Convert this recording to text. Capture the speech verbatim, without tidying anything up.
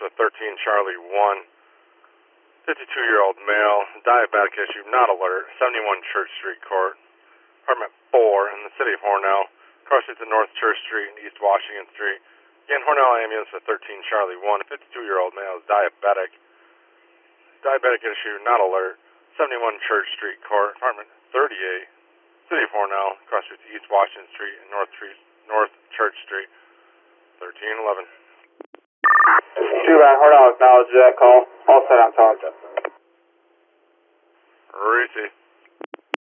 with thirteen Charlie one. fifty-two-year-old male, diabetic issue, not alert, seventy-one Church Street Court, apartment four in the city of Hornell, cross streets of North Church Street and East Washington Street. Again, Hornell ambulance with thirteen Charlie one. fifty-two-year-old male is diabetic. Diabetic issue, not alert, seventy-one Church Street Court, apartment thirty-eight, city of Hornell, cross streets of East Washington Street and North, Tre- North Church Street, thirteen eleven. Two line, Hornell acknowledge that call. All set on top. Receive.